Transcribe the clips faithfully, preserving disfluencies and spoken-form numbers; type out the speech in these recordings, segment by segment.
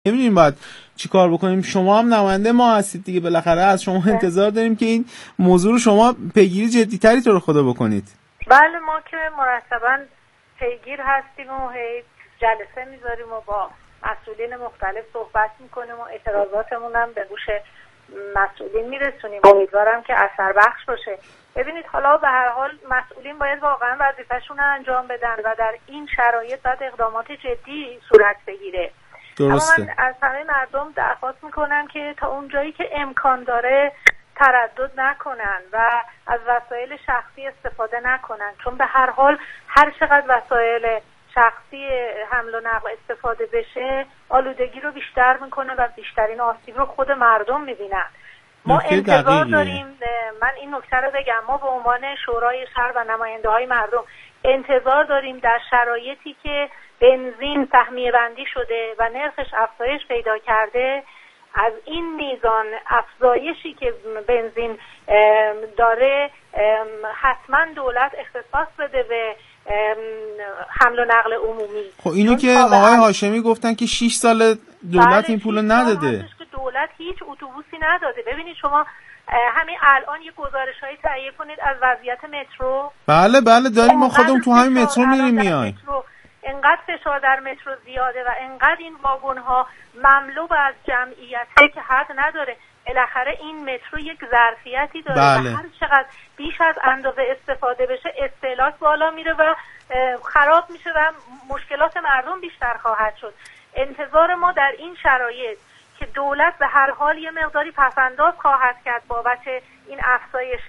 نمی‌دونیم باید چی کار بکنیم. شما هم نماینده ما هستید دیگه، بالاخره از شما انتظار داریم که این موضوع رو شما پیگیری جدی‌تری تو رو خدا بکنید. بله ما که مرتباً پیگیر هستیم و هی جلسه میذاریم و با مسئولین مختلف صحبت میکنیم و اعتراضاتمون هم به گوش مسئولین میرسونیم. امیدوارم که اثر بخش باشه. ببینید حالا به هر حال مسئولین باید واقعا وظیفه‌شون رو انجام بدن و در این شرایط باید اقدامات جدی صورت بگیره. درسته. اما من از همه مردم درخواست میکنم که تا اونجایی که امکان داره تردد نکنن و از وسایل شخصی استفاده نکنن، چون به هر حال هر چقدر وسایل شخصی حمل و نقل استفاده بشه آلودگی رو بیشتر میکنه و بیشترین آسیب رو خود مردم میبینن. ما انتظار داریم، من این نکته رو بگم، ما به عنوان شورای شهر و نماینده های مردم انتظار داریم در شرایطی که بنزین تهمیه بندی شده و نرخش افزایش پیدا کرده، از این میزان افزایشی که بنزین داره حتما دولت اختصاص بده به حمل و نقل عمومی. خب اینو که آقای هاشمی گفتن که شش سال دولت این پولو نداده. که دولت هیچ اتوبوسی نداده. ببینید شما همین الان یه گزارش‌هایی تهیه کنید از وضعیت مترو. بله بله داریم، ما خودمون تو همین مترو میریم میایم. انقدر فشار در مترو زیاده و انقدر این واگن‌ها مملو از جمعیته که حد نداره. بالاخره این مترو یک ظرفیتی داره بله. و هر چقدر بیش از اندازه استفاده بشه استهلاک بالا میره و خراب میشه و مشکلات مردم بیشتر خواهد شد. انتظار ما در این شرایط که دولت به هر حال یه مقداری پس‌انداز خواهد کرد بابت این افزایش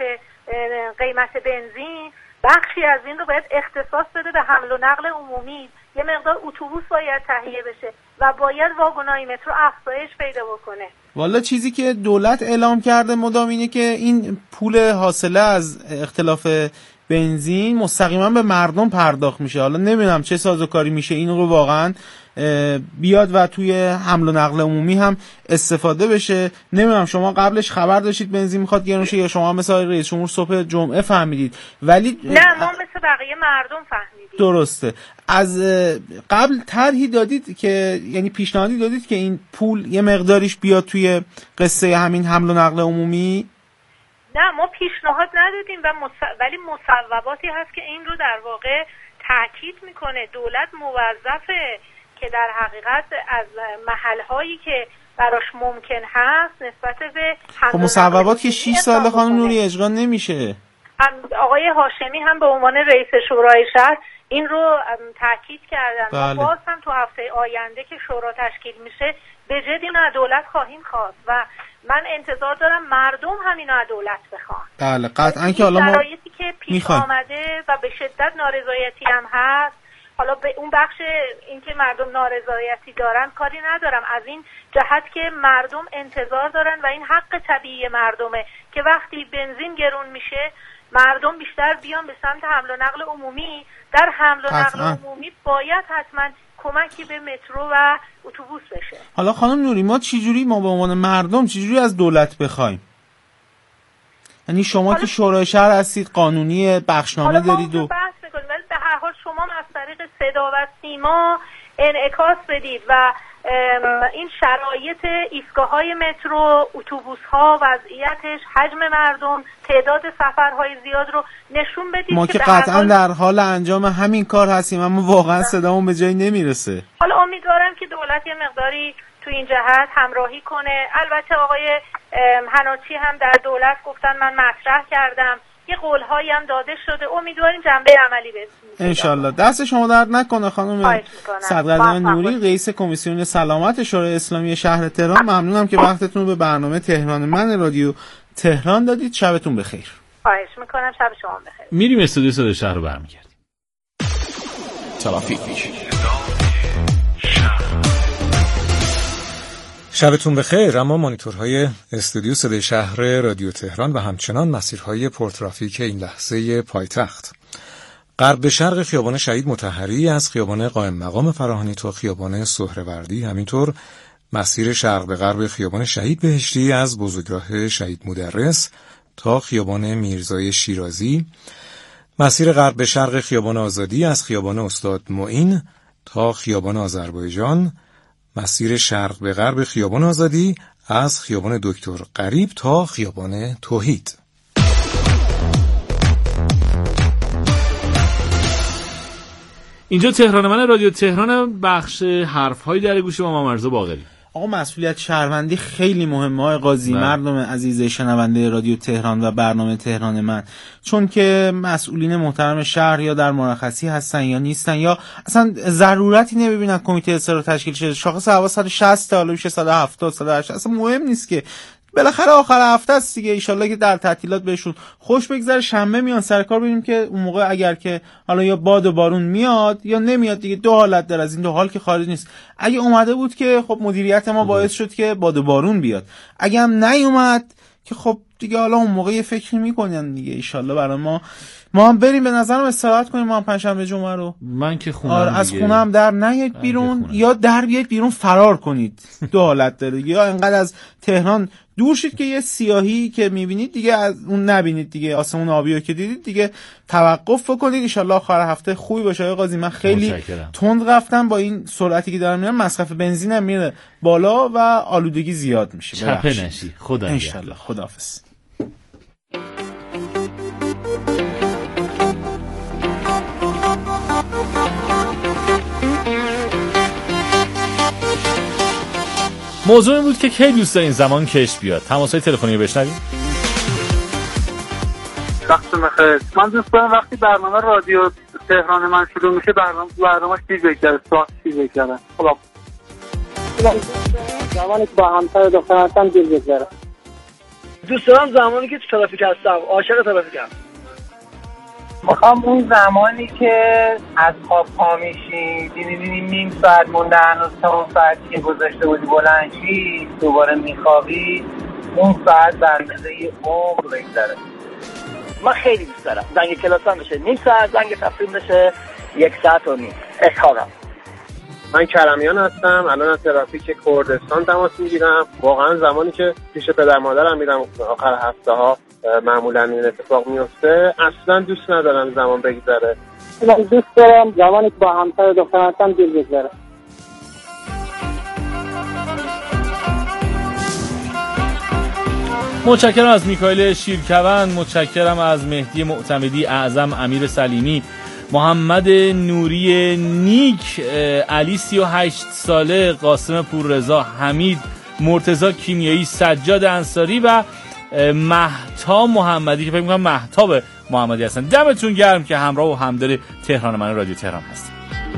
قیمت بنزین، بخشی از این رو باید اختصاص بده به حمل و نقل عمومی. یه مقدار اتوبوس باید تهیه بشه و باید واگن‌های مترو افزایش پیدا بکنه. والا چیزی که دولت اعلام کرده مدام اینه که این پول حاصله از اختلاف بنزین مستقیما به مردم پرداخت میشه. حالا نمیدونم چه سازوکاری میشه این رو واقعا بیاد و توی حمل و نقل عمومی هم استفاده بشه. نمیدونم شما قبلش خبر داشتید بنزین میخواد گرون شه یا شما مثل رئیس جمهور صبح جمعه فهمیدید؟ ولی نه ما مثل بقیه مردم فهمیدیم. درسته. از قبل طرحی دادید که یعنی پیشنهادی دادید که این پول یه مقداریش بیاد توی قصه همین حمل و نقل عمومی؟ نه ما پیشنهاد ندادیم و مص... ولی مصوباتی هست که این رو در واقع تاکید میکنه. دولت موظفه که در حقیقت از محلهایی که براش ممکن هست نسبت به خب مصوبات که شش سال خانم نوری اجرا نمیشه. آقای هاشمی هم به عنوان رئیس شورای شهر این رو تاکید کردن. بله. باز هم تو هفته آینده که شورا تشکیل میشه به جدی اینو از دولت خواهیم خواست و من انتظار دارم مردم هم اینو از دولت بخوان. بله قطعا که حالا ما شرایطی که پیش آمده و به شدت نارضایتی هم هست، حالا به اون بخش این که مردم نارضایتی دارن کاری ندارم، از این جهت که مردم انتظار دارن و این حق طبیعی مردمه که وقتی بنزین گرون میشه مردم بیشتر بیان به سمت حمل و نقل عمومی. در حمل و نقل عمومی باید حتما کمکی به مترو و اتوبوس بشه. حالا خانم نوری ما چجوری ما به عنوان مردم چجوری از دولت بخوایم؟ یعنی شما که شورای شهر هستید قانونی بخشنامه دارید و بحث میکنید، ولی به هر حال شما از طریق صدا و سیما انعکاس بدید و این شرایط ایستگاه‌های مترو، اتوبوس‌ها، وضعیتش، حجم مردم، تعداد سفرهای زیاد رو نشون بدید. ما که قطعا در حال انجام همین کار هستیم اما واقعا صدامون به جایی نمیرسه. حالا امیدوارم که دولت یه مقداری تو این جهت همراهی کنه. البته آقای حناچی هم در دولت گفتن من مطرح کردم، یه قول‌هایی هم داده شده، امیدواریم جنبه عملی بشه ان شاءالله. دست شما درد نکنه خانم صدقه نوری، رئیس کمیسیون سلامت شورای اسلامی شهر تهران. ممنونم که وقتتون رو به برنامه تهران من رادیو تهران دادید. شبتون بخیر. خواهش میکنم. شب شما بخیر. میریم استودیو صدای شهر رو برمیگردیم. ترافیک شبتون بخیر. اما مانیتورهای استودیو صدای شهر رادیو تهران و همچنان مسیرهای پرترافیک این لحظه پایتخت. غرب به شرق خیابان شهید مطهری از خیابان قائم مقام فراهانی تا خیابان سهروردی، همینطور مسیر شرق به غرب خیابان شهید بهشتی از بزرگراه شهید مدرس تا خیابان میرزای شیرازی، مسیر غرب به شرق خیابان آزادی از خیابان استاد معین تا خیابان آذربایجان، مسیر شرق به غرب خیابان آزادی از خیابان دکتر غریب تا خیابان توحید. اینجا تهران من، رادیو تهران، بخش حرف‌های در گوش با ما مرزا باقری. آقا مسئولیت شهروندی خیلی مهمه آقای قاضی، مردم عزیز شنونده رادیو تهران و برنامه تهران من، چون که مسئولین محترم شهر یا در مرخصی هستن یا نیستن یا اصلا ضرورتی نمیبینن کمیته اصلاح تشکیل شه. شاخص هوا صد و شصت تا حالا میشه صد و هفتاد صد و هشتاد، اصلا مهم نیست که بالاخره آخر هفته است دیگه. ان شاءالله که در تعطیلات بهشون خوش بگذره، شنبه میان سر کار، ببینیم که اون موقع اگر که حالا یا باد و بارون میاد یا نمیاد دیگه، دو حالت داره، از این دو حال که خارج نیست. اگه اومده بود که خب مدیریت ما باعث شد که باد و بارون بیاد، اگه هم نیومد که خب دیگه حالا اون موقع یه فکری میکنن دیگه. ان شاءالله برای ما ما هم بریم به نظرم استراحت کنیم، ما هم پنجشنبه جمعه رو من که خونم آره از خونه هم در نیاید بیرون یا در بیاید بیرون فرار کنید. دو حالت داره دیگه، یا انقدر از تهران دور شید که یه سیاهی که میبینید دیگه از اون نبینید دیگه، آسمون آبی رو که دیدید دیگه توقف بکنید. ان شاءالله آخر هفته خوبی باشه. آقای قاضی من خیلی تند رفتم، با این سرعتی که دارم میرم مصرف بنزینم میره بالا و آلودگی زیاد میشه. چپه نشی. خدا ان شاءالله. خداحافظ. موضوع این بود که کی دوست دارین زمان کش بیاد. تماس‌های تلفنی رو بشنویم. وقت بخیر. من دوست دارم وقتی برنامه رادیو تهران من شروع میشه برنامه برنامه‌اش دیر بگذره، ساعت دیر بگذره. خب زمانی که با همسر دخترم هستم دیر بگذره. دوست دارم زمانی که تو ترافیک هستم، عاشق ترافیکم. میخوام اون زمانی که از خواب پا میشی دیدی نیم ساعت مونده هنوز تا اون ساعتی که گذاشته بودی بلند شی دوباره میخوابی، اون ساعت به اندازه عمر بگذره. من خیلی دوست دارم زنگ کلاسم بشه نیم ساعت، زنگ تفریح بشه یک ساعت و نیم. اشتاقم. من کرمیان هستم، الان از ترافیک کردستان تماس میگیرم. واقعا زمانی که پیش پدر مادرم میرم آخر هفته ها معمولا این اتفاق میفته، اصلا دوست ندارم زمان بگذره. من دوست دارم زمانی که با همسر دخترم هستم دیر بگذره. متشکرم از میکائیل شیرکوند، متشکرم از مهدی معتمدی اعظم، امیر سلیمی، محمد نوری نیک، علی سی و هشت ساله، قاسم پوررضا، حمید، مرتضی کیمیایی، سجاد انصاری و مهتاب محمدی که فکر می‌کنم مهتاب محمدی هستن. دمتون گرم که همراه و همدل تهران من رادیو تهران هستید.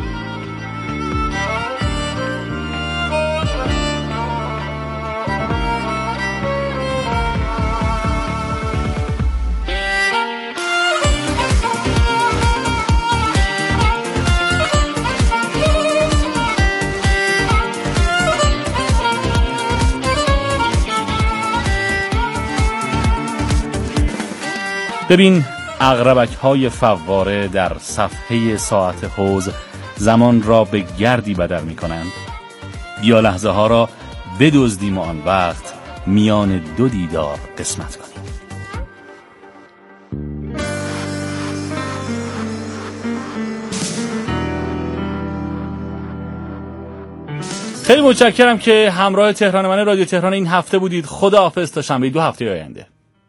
ببین عقربک های فواره در صفحه ساعت حوض زمان را به گردی بدل می کنند. بیا لحظه ها را بدزدیم و آن وقت میان دو دیدار قسمت کنیم. خیلی متشکرم که همراه تهران من رادیو تهران این هفته بودید. خداحافظ تا شنبه دو هفته آینده.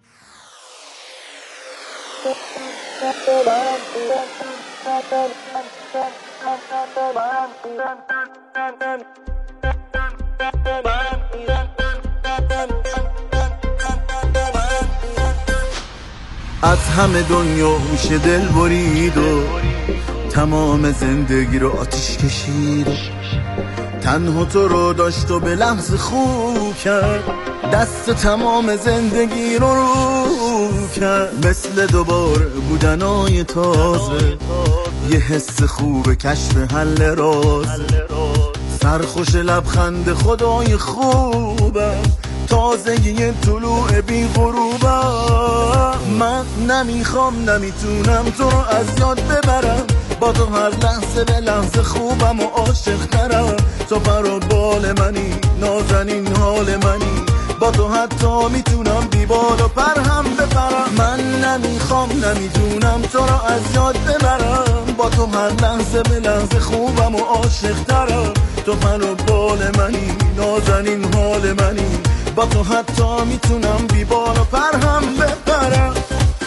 از همه دنیا میشه دل برید و تمام زندگی رو آتیش کشید، تنها تو رو داشت و به لحظه خوب کرد، دست تمام زندگی رو رو کرد، مثل دوباره بودنای تازه، یه حس خوب کشف حل راز، سرخوش لبخند خدای خوبم، تازگی طلوع بی غروبم. من نمیخوام نمیتونم تو رو از یاد ببرم، با تو هر لحظه به لحظه خوبم و عاشق ترم، تو پر و بال منی، نازنین حال منی، با تو حتی میتونم بی بال و پر هم بپرم. من نمیخوام نمیتونم تو رو از یاد ببرم، با تو هر لحظه به لحظه خوبم و عاشق ترم، تو پر و بال منی، نازنین حال منی، با تو حتی میتونم بی بال و پر هم بپرم.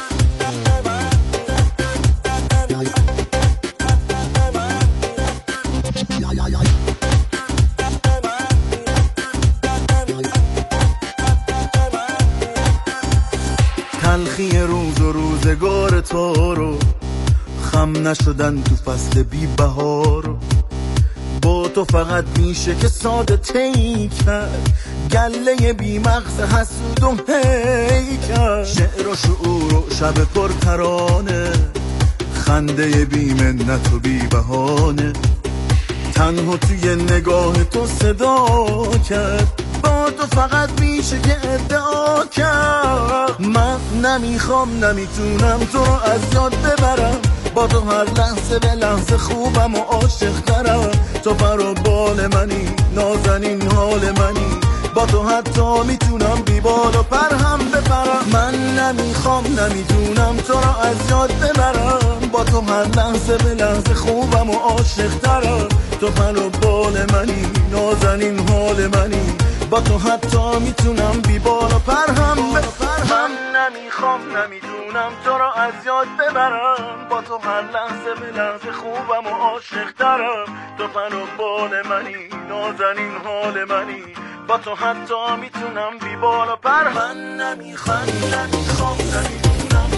تلخی روز و روزگار تو رو، خم نشدن تو فصل بی بهار، با تو فقط میشه که ساده تی کرد گله بی مغز حسود و هی کرد. شعر و شعور و شب پر ترانه، خنده بی منت و بی بهانه، تنها توی نگاه تو صدا کرد، با تو فقط میشه که ادعا کرد. من نمیخوام نمیتونم تو رو از یاد ببرم، با تو هر لحظه به لحظه خوبم و عاشق ترم. تو پر و بال منی، نازنین حال منی، با تو حتی میتونم بی بال و پر هم بپرم. من نمیخوام نمیتونم تو رو از یاد ببرم، با تو هر لحظه به لحظه خوبم و عاشق ترم. تو پر و بال منی، نازنین حال منی، با تو حتی میتونم بی بال و پر هم بپرم. من نمیخوام نمیدونم تو رو از یاد ببرم، با تو هر لحظه به لحظه خوبم و عاشق ترم. تو پر و بال منی، نازنین حال منی، با تو حتی میتونم بی بال و پر. من نمیخوام نمیخوام نمیدونم.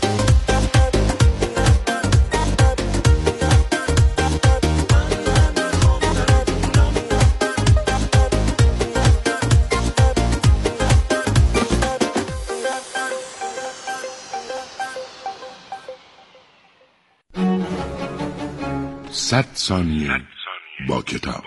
صد ثانیه با کتاب.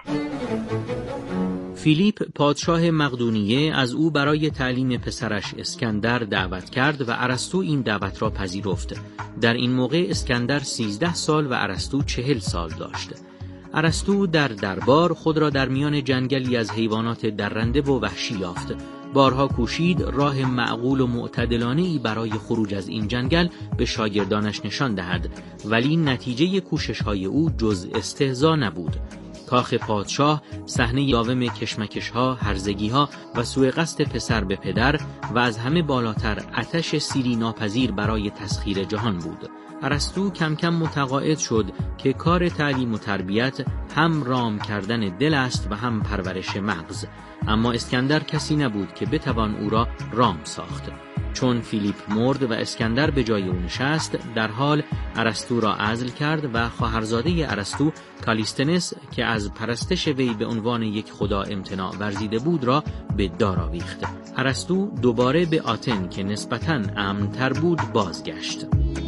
فیلیپ پادشاه مقدونیه از او برای تعلیم پسرش اسکندر دعوت کرد و ارسطو این دعوت را پذیرفت. در این موقع اسکندر سیزده سال و ارسطو چهل سال داشت. ارسطو در دربار خود را در میان جنگلی از حیوانات درنده و وحشی یافت. بارها کوشید راه معقول و معتدلانه‌ای برای خروج از این جنگل به شاگردانش نشان دهد، ولی نتیجه کوشش‌های او جز استهزا نبود. کاخ پادشاه صحنه داوم کشمکش‌ها، هرزگی‌ها و سوء قصد پسر به پدر و از همه بالاتر آتش سیری ناپذیر برای تسخیر جهان بود. ارسطو کم کم متقاعد شد که کار تعلیم و تربیت هم رام کردن دل است و هم پرورش مغز، اما اسکندر کسی نبود که بتوان او را رام ساخت. چون فیلیپ مرد و اسکندر به جای او نشست، در حال ارسطو را عزل کرد و خواهرزاده ارسطو کالیستنس که از پرستش وی به عنوان یک خدا امتناع ورزیده بود را به دار آویخت. ارسطو دوباره به آتن که نسبتاً امن‌تر بود بازگشت.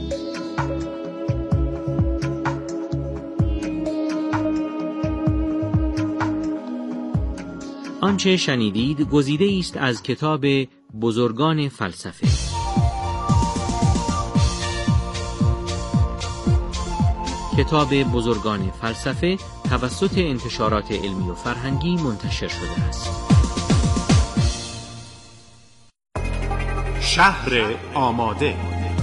آنچه شنیدید گزیده است از کتاب بزرگان فلسفه. کتاب بزرگان فلسفه توسط انتشارات علمی و فرهنگی منتشر شده است. شهر آماده.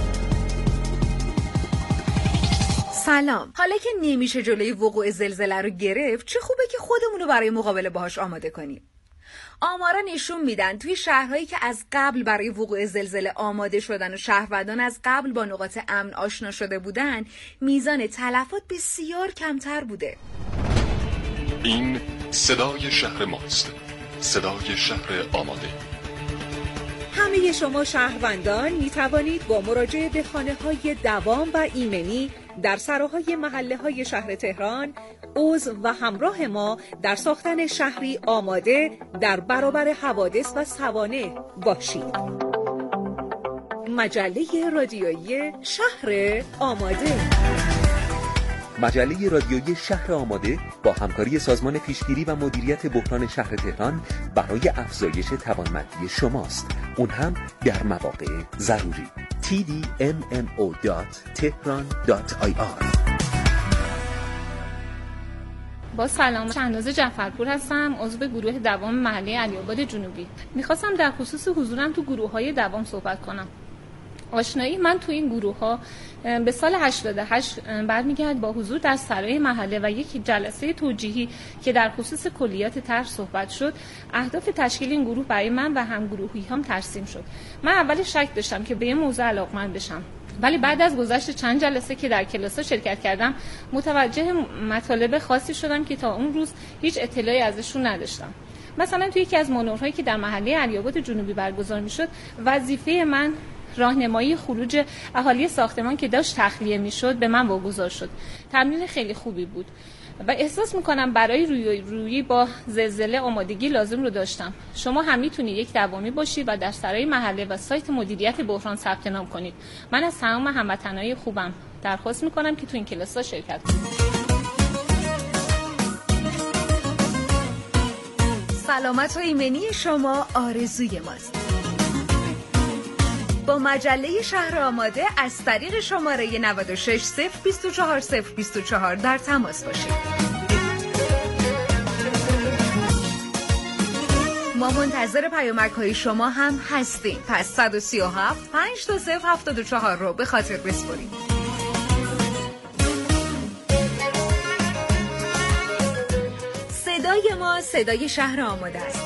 سلام. حالا که نمیشه جلوی وقوع زلزله رو گرفت، چه خوبه که خودمون رو برای مقابله باهاش آماده کنیم. آمارا نشون میدن توی شهرهایی که از قبل برای وقوع زلزله آماده شدن و شهروندان از قبل با نقاط امن آشنا شده بودن، میزان تلفات بسیار کمتر بوده. این صدای شهر ماست. صدای شهر آماده. همه شما شهروندان می توانید با مراجعه به خانه‌های دوام و ایمنی در سراهای محله‌های شهر تهران عضو و همراه ما در ساختن شهری آماده در برابر حوادث و سوانح باشید. مجله رادیویی شهر آماده. مجله رادیویی شهر آماده با همکاری سازمان پیشگیری و مدیریت بحران شهر تهران برای افزایش توانمندی شماست، اون هم در مواقع ضروری. تی دی ام ام او دات تهران دات آی آر. با سلام، شهناز جعفرپور هستم، عضو گروه دوام محله علی‌آباد جنوبی. میخواستم در خصوص حضورم تو گروه‌های دوام صحبت کنم. آشنایی من تو این گروه ها به سال هشتاد و هشت برمیگرد با حضور در سرای محله و یک جلسه توجیهی که در خصوص کلیات طرح صحبت شد. اهداف تشکیل این گروه برای من و همگروهی هم ترسیم شد. من اول شک داشتم که به این موضوع علاقمند بشم، ولی بعد از گذشت چند جلسه که در کلاس‌ها شرکت کردم متوجه مطالب خاصی شدم که تا اون روز هیچ اطلاعی ازشون نداشتم. مثلا توی یکی از مانورهایی که در محله علی‌آباد جنوبی برگزار می‌شد، وظیفه من راهنمایی خروج اهالی ساختمان که داشت تخلیه میشد به من واگذار شد. تمرین خیلی خوبی بود و احساس میکنم برای روی روی با زلزله آمادگی لازم رو داشتم. شما هم میتونید یک دوامی باشید و در سرای محله و سایت مدیریت بحران ثبت نام کنید. من از تمام هموطنای خوبم درخواست میکنم که تو این کلاس‌ها شرکت کنید. سلامت و ایمنی شما آرزوی ماست. با مجله شهر آماده از طریق شماره نود و شش صفر بیست و چهار صفر بیست و چهار در تماس باشید. ما منتظر پیامک‌های شما هم هستیم. پس صد و سی و هفت پنج دو صفر هفتاد و چهار رو به خاطر بسپرید. صدای ما صدای شهر آماده است.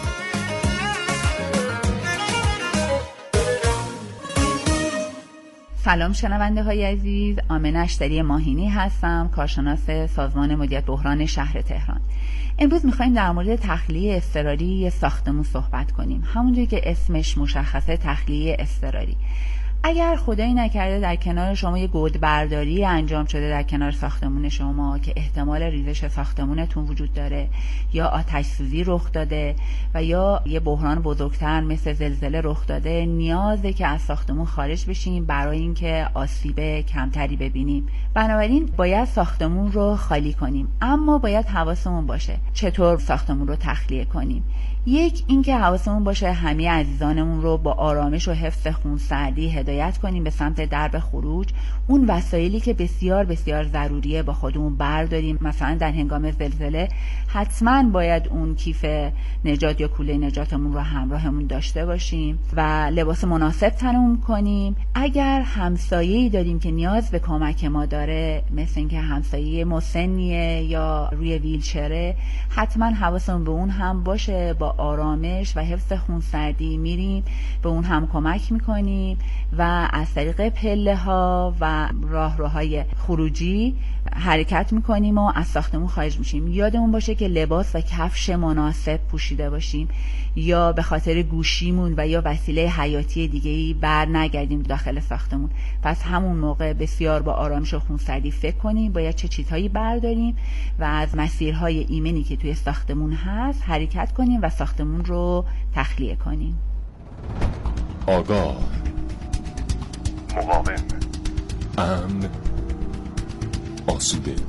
سلام شنونده های عزیز، آمنه اشتری ماهینی هستم، کارشناس سازمان مدیریت بحران شهر تهران. امروز میخوایم در مورد تخلیه اضطراری ساختمون صحبت کنیم. همونجوری که اسمش مشخصه، تخلیه اضطراری. اگر خدایی نکرده در کنار شما یه گودبرداری انجام شده در کنار ساختمون شما که احتمال ریزش ساختمونتون وجود داره، یا آتش سوزی رخ داده و یا یه بحران بزرگتر مثل زلزله رخ داده، نیازه که از ساختمون خارج بشیم برای اینکه آسیب کمتری ببینیم. بنابراین باید ساختمون رو خالی کنیم، اما باید حواسمون باشه چطور ساختمون رو تخلیه کنیم. یک، اینکه حواسمون باشه همه عزیزانمون رو با آرامش و حفظ خونسردی هدایت کنیم به سمت درب خروج. اون وسایلی که بسیار بسیار ضروریه با خودمون برداریم. مثلا در هنگام زلزله حتما باید اون کیف نجات یا کوله نجاتمون رو همراهمون داشته باشیم و لباس مناسب تنمون کنیم. اگر همسایه‌ای داریم که نیاز به کمک ما داره، مثل اینکه همسایه مسنیه یا روی ویلچره، حتما حواسمون به اون هم باشه. با آرامش و حفظ خونسردی میریم به اون هم کمک میکنیم و از طریق پله ها و راهروهای خروجی حرکت میکنیم و از ساختمون خارج میشیم. یادمون باشه که لباس و کفش مناسب پوشیده باشیم یا به خاطر گوشیمون و یا وسیله حیاتی دیگه‌ای بر نگردیم داخل ساختمون. پس همون موقع بسیار با آرامش و خونسردی فکر کنیم باید چه چیزهایی برداریم و از مسیرهای ایمنی که توی ساختمون هست حرکت کنیم و ساختمون رو تخلیه کنیم. آگاه، مقاوم، امن، آسوده.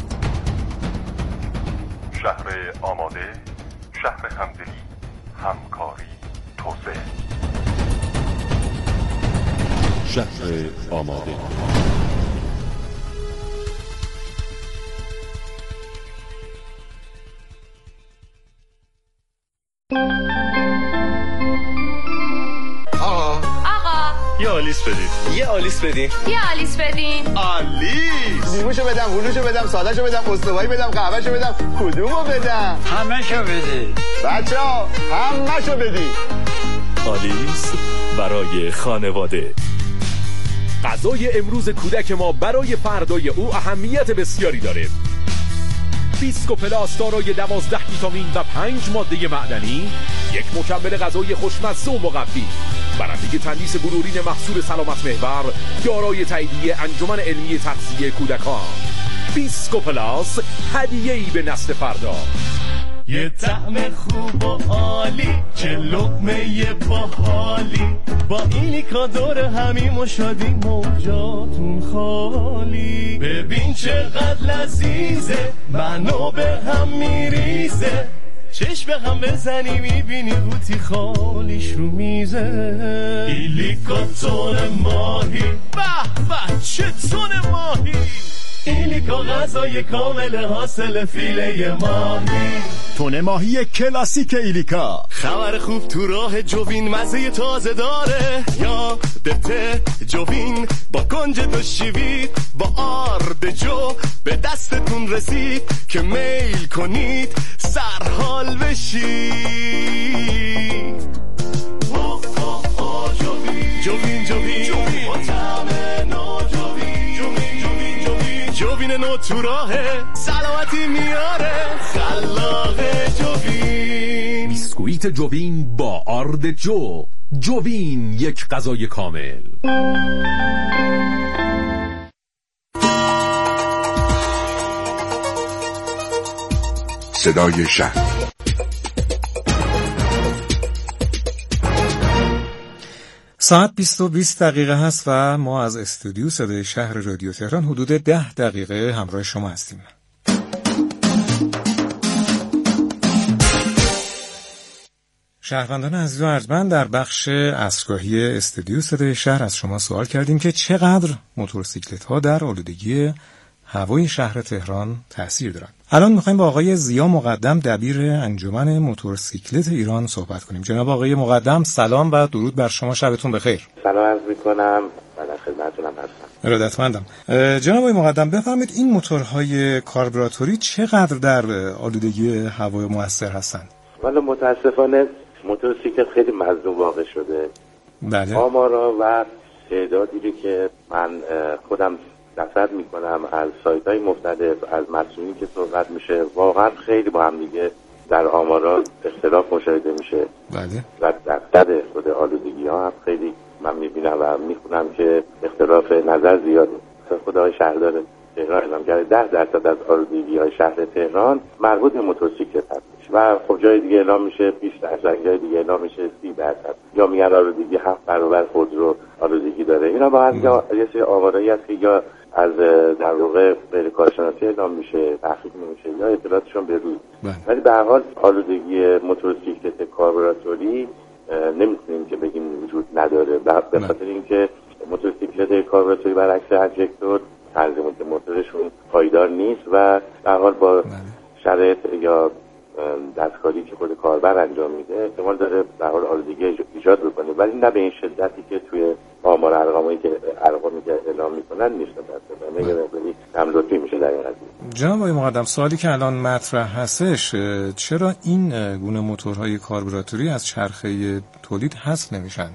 شهر آماده، شهر همدلی، همکاری، توسعه. شهر آماده. یه آلیس بدین. یه آلیس بدین. یه آلیس بدین. آلیس. لیموشو بدم، هلوشو بدم، سادهشو بدم، استوایی بدم، قهوهشو بدم، کدومو بدم؟ همه‌شو بدین. بچه‌ها همه‌شو بدین. آلیس برای خانواده. غذای امروز کودک ما برای فردای او اهمیت بسیاری داره. بیسکوپلاس دارای دوازده ویتامین و پنج ماده معدنی، یک مکمل غذایی خوشمزه و مقوی، برنده تندیس بلورین محصول سلامت محور، دارای تاییدیه انجمن علمی تغذیه کودکان. بیسکوپلاس، هدیه‌ای به نسل فردا. یه طعم خوب و عالی، چه لقمه باحالی، با ایلیکا دور همیم و شادی موجاتون خالی. ببین چقدر لذیذه، منو به هم میریزه، چشم به هم بزنی میبینی قوطی خالیش رو میزه. ایلیکا تون ماهی، به به چه تون ماهی، ایلیکا غذای کامل حاصل فیله ماهی. تونه ماهی کلاسیک ایلیکا. خبر خوب تو راه جوین مزه تازه داره، یادته جوین با کنج دو شیوید با آرد جو به دستتون رسید که میل کنید سرحال بشید. جوین جوین جوین با طعم نو جوین جوین جوین جوین جوین نو تو راهه سلامتی میاره خلاق جوین. بیسکویت جوین با آرد جو. جوین یک غذای کامل. صدای شهر. ساعت بیست و بیست دقیقه هست و ما از استودیو صدای شهر رادیو تهران حدود ده دقیقه همراه شما هستیم. شهروندان عزیز و ارجمند، در بخش عصرگاهی استودیو صدای شهر از شما سوال کردیم که چقدر موتورسیکلت ها در آلودگی هوای شهر تهران تأثیر دارند. الان میخوایم با آقای ضیا مقدم دبیر انجمن موتورسیکلت ایران صحبت کنیم. جناب آقای مقدم سلام و درود بر شما، شبتون بخیر. سلام عرض میکنم و در خدمتتونم هستم. ارادتمندم. جناب آقای مقدم بفرمایید این موتورهای کاربراتوری چقدر در آلودگی هوا مؤثر هستند؟ والا متاسفانه موتورسیکلت خیلی مظلوم واقع شده. بله. آمارا و تعدادی که من خودم دسترس میکنم از سایت های مختلف، از مسئولین که صحبت میشه، واقعا خیلی با هم دیگه در آمارا اختلاف مشاهده میشه. بله. و در صد خود آلودگی ها هم خیلی من میبینم و میخونم که اختلاف نظر زیاده. خود های شهردار تهران اعلام کرده ده درصد از آلودگی های شهر تهران مربوط به موتورسیکلت هست و خب جای دیگه اعلام میشه بیست درصد، جای دیگه اعلام میشه سی درصد، یا میگن آلودگی هفت برابر خودرو آلودگی داره. اینا با هم یه سری آمارایی هست که یا از در واقع غیر کارشناسی اعلام میشه، تحقیق نمیشه، یا اطلاعاتشون به روز. ولی به هر حال آلودگی موتورسیکلت کاربراتوری نمیتونیم که بگیم وجود نداره، به خاطر اینکه موتورسیکلت کاربراتوری برعکس انجکتور تنظیم موتورشون پایدار نیست و به هر حال با شرایط یا دستکاری که خود کاربر انجام میده احتمال داره به حال آلودگی ایجاد بکنه، ولی نه به این شدتی که توی آمار ارقامی که ارقامی که اعلام میکنن نیست. مثلا میگه خیلی تملوطی میشه در این قضیه. جناب آقای مقدم، سوالی که الان مطرح هستش، چرا این گونه موتورهای کاربراتوری از چرخه تولید حذف نمیشن؟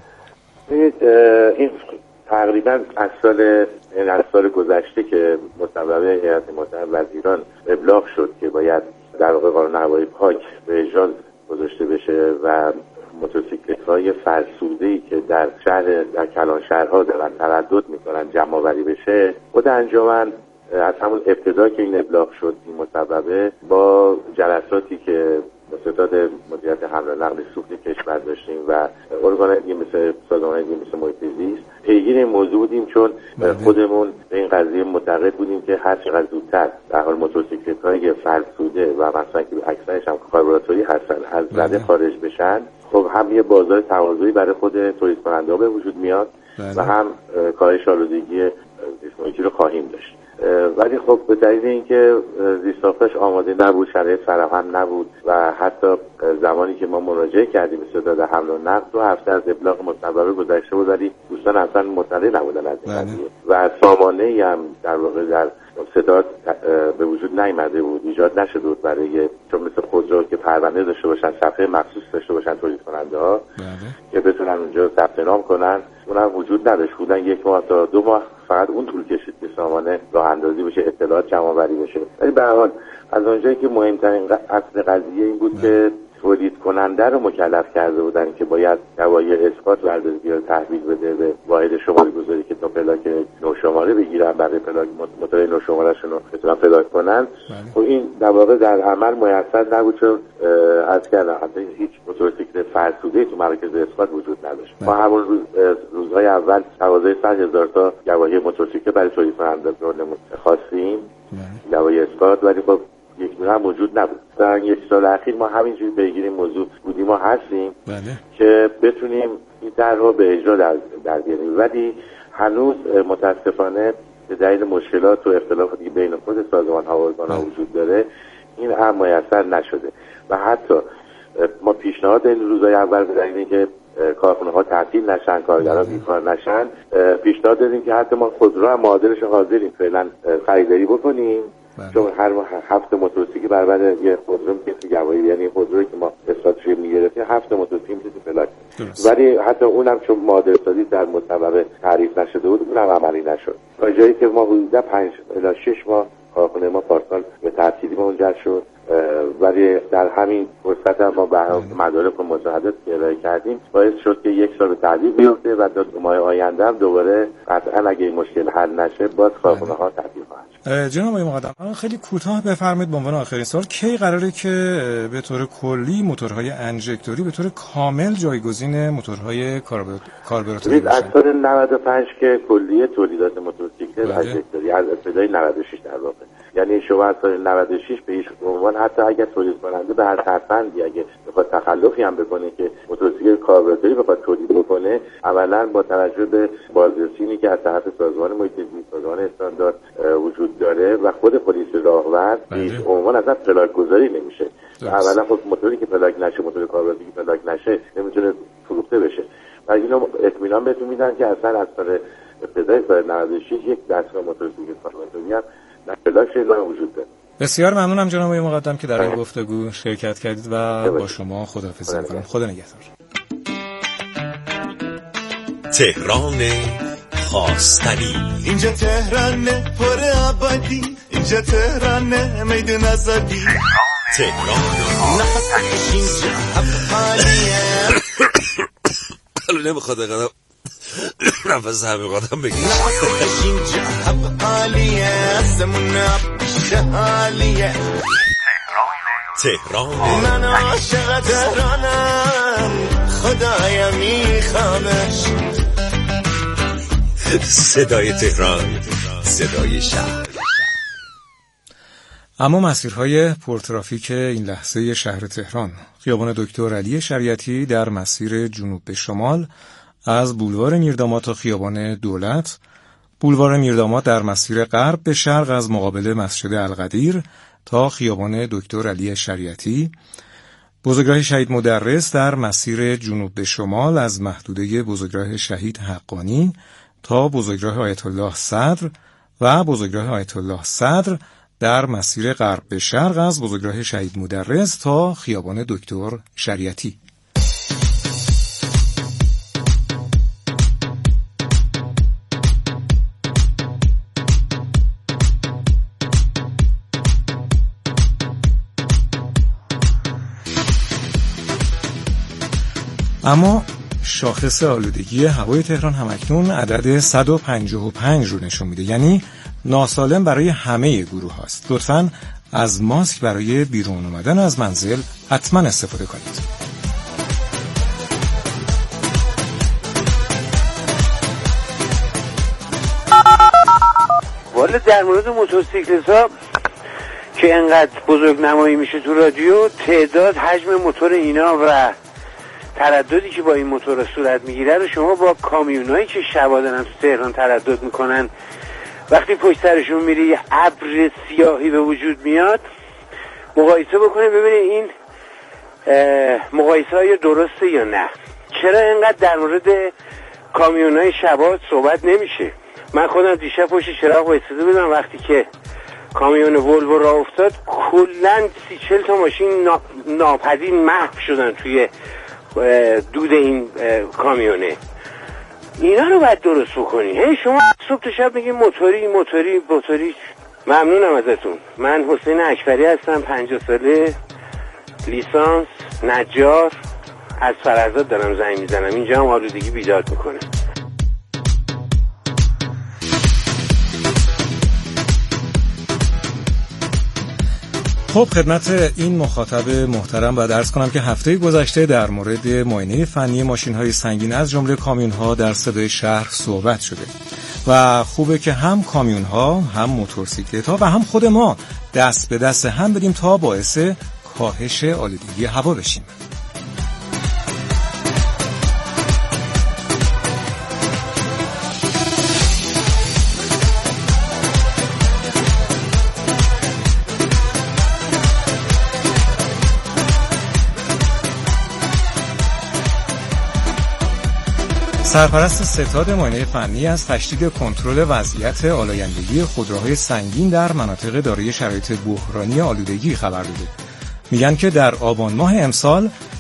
این تقریبا از سال این از سال گذشته که مصوبه هیئت متحده وزیران ابلاغ شد که باید در واقع قانون هوایی پاک به اجرا گذاشته بشه و موتورسیکلت‌های فرسوده‌ای که در شهر در کلان شهرها دارن تردد میکنن جمع آوری بشه. خود انجمن از همون ابتدا که این ابلاغ شد این مصوبه با جلساتی که ستاد مدیریت حمل و نقل سوخت کشور داشتیم و ارگان‌هایی مثل سازمان‌هایی مثل محیط زیست پیگیر این موضوع بودیم، چون خودمون به این قضیه معتقد بودیم که هر چقدر زودتر در حال موتورسیکلت‌های فرسوده و مثلا که اکثرش هم کاربراتوری هستن از رده خارج بشن، خب هم یه بازار تقاضایی برای خود تولید کننده‌ها به وجود میاد و هم کاهش آلودگی زیست محیطی رو خواهیم داشت. ولی خب به دلیل اینکه زیرساختش آماده نبود، شرایط فراهم نبود و حتی زمانی که ما مراجعه کردیم به ستاد حمل و نقل دو هفته از ابلاغ مصوبه گذشته بود ولی دوستان اصلا مطلع نبودن از این قضیه و سامانه‌ای هم در واقع در ستاد به وجود نیامده بود، ایجاد نشده بود برای چون مثل خودرو که پرونده داشته باشن، صفحه مخصوص داشته باشن تولید کننده‌ها که بتونن اونجا ثبت نام کنن، اونم وجود نداشت. بودن یک ماه تا دو ماه فقط اون طول کشید که سامانه راه اندازی بشه، اطلاعات جمع آوری بشه. ولی به هر حال از اونجایی که مهمترین اصل قضیه این بود که تولید کننده رو مکلف کرده بودن که باید دوای اثبات بردازی رو تحویل بده به واحد شماره گذاری که تا پلاک نو شماره بگیرن، برای پلاک موتور نو شمارهشون رو بتونن پلاک کنن. خب این در واقع در عمل میسر نبود، چون از کردم حتی هیچ موتورسیکلت فرسوده تو مراکز اثبات وجود نداشت. ما همون روز روزهای اول تقاضای صد هزار تا گواهی موتورسیکلت برای تولید کننده خواستیم، گواهی اثبات، ولی خب یک دونه هم موجود نبود. در یک سال اخیر ما همینجوری پیگیر این موضوع بودیم، ما هستیم بله. که بتونیم این طرح رو به اجرا در, در بیاریم، ولی هنوز متاسفانه به دلیل مشکلات و اختلافاتی بین خود سازمان ها و ارگان ها وجود داره این هم میسر نشده و حتی ما پیشنهاد این روزهای اول به دلیل اینکه کارخونه ها تعطیل نشن، کارگران بیکار نشن، پیشنهاد دادیم که حتی ما خودرو هم معادلش حاضریم فعلا خریداری بکنیم، چون هر هفت موتورسیکل برابر یه خودرو میشه گواهی، یعنی خودرویی که ما استاتوری میگرفتیم هفت موتورسیکل میشه پلاک، ولی حتی اونم چون معادل سازی در مصوبه تعریف نشده بود اونم عملی نشد. تا جایی که ما حدود پنج الی شش ماه کارخونه ما پارسال به تعطیلی منجر شد، ولی در همین فرصت ما به مدارک و مشاهدات که ارائه کردیم باعث شد که یک سال تعطیل بیفته و دو ماه آینده هم دوباره قطعا اگه این مشکل حل نشه باز کارخونه ها تعطیل خواهند شد. جناب آقای مقدم خیلی کوتاه بفرمایید به عنوان آخرین سوال کی قراره که به طور کلی موتورهای انژکتوری به طور کامل جایگزین موتورهای کاربراتوری بشن؟ از سال نود و پنج که کلیه تولیدات موتورسیکل انژکتوری از ابتدای نود و شش در واقع، یعنی شما از سال نود و شش به هیچ عنوان حتی اگر تولید کننده به هر ترفندی اگه بخواد تخلفی هم بکنه که موتورسیکل کاربراتوری بخواد تولید بکنه، اولا با توجه به بازرسینی که از طرف سازمان محیط زیست، سازمان استاندارد وجود داره و خود پلیس راهور به هیچ عنوان اصلا پلاک گذاری نمیشه. اولا خب موتوری که پلاک نشه، موتور کاربراتوری که پلاک نشه نمیتونه فروخته بشه. و اینو اطمینان بهتون میدن که اصلا از سال ابتدای سال نود و شش یک دستگاه موتورسیکل کاربراتوری هم در پلاک وجود داره. بسیار ممنونم جناب آقای مقدم که در این گفتگو شرکت کردید و با شما خداحافظی می‌کنم. خدا نگهدار. تهران خواستنی. اینجا تهران پر آبادی، اینجا تهران میدون آزادی، تهران نفس اینجا حالیه. حالا نمیخواد قدم نفس همه قدم بگیش. نفس اینجا حالیه، سمون پیش حالیه. تهران من عاشق تهرانم، خدایا میخوامش. صدای تهران، صدای شهر. اما مسیرهای پرترافیک این لحظه شهر تهران: خیابان دکتر علی شریعتی در مسیر جنوب به شمال از بولوار میرداماد تا خیابان دولت، بولوار میرداماد در مسیر غرب به شرق از مقابل مسجد القدیر تا خیابان دکتر علی شریعتی، بزرگراه شهید مدرس در مسیر جنوب به شمال از محدوده بزرگراه شهید حقانی تا بزرگراه آیت الله صدر و بزرگراه آیت الله صدر در مسیر غرب به شرق از بزرگراه شهید مدرس تا خیابان دکتر شریعتی. اما شاخص آلودگی هوای تهران همکنون عدد صد و پنجاه و پنج رو نشون میده، یعنی ناسالم برای همه گروه هاست. لطفاً از ماسک برای بیرون اومدن از منزل حتما استفاده کنید. والا در مورد موتورسیکلت ها که انقدر بزرگ نمایی میشه تو رادیو، تعداد حجم موتور اینا و ترددی که با این موتور صورت میگیره رو شما با کامیونایی که شبا دارن تو تهران تردد میکنن وقتی پشت سرشون میری یه ابر سیاهی به وجود میاد مقایسه بکنید ببینید این مقایسه های درسته یا نه. چرا اینقدر در مورد کامیونای شبا صحبت نمیشه؟ من خودم دیشب پشت چراغ وایساده بودم، وقتی که کامیون ولوو راه افتاد کلا سی چل تا ماشین ناپدید محو شدن توی دود این کامیونه. اینا رو باید درست بکنی. هی شما صبح تا شب میگین موتوری موتوری موتوری. ممنونم ازتون. من حسین اکبری هستم، پنجاه ساله، لیسانس، نجار، از فرزاد دارم زنگ میزنم. اینجا هم آلودگی بیداد میکنه. خب خدمت این مخاطب محترم باید عرض کنم که هفته گذشته در مورد معاینه فنی ماشین‌های سنگین از جمله کامیون‌ها در صدای شهر صحبت شده و خوبه که هم کامیون‌ها، هم موتورسیکلت‌ها و هم خود ما دست به دست هم بدیم تا باعث کاهش آلودگی هوا بشیم. سرپرست ستاد معاینه فنی از تشدید کنترل وضعیت آلایندگی خودروهای سنگین در مناطق دارای شرایط بحرانی آلودگی خبر داده. میگن که در آبان ماه امسال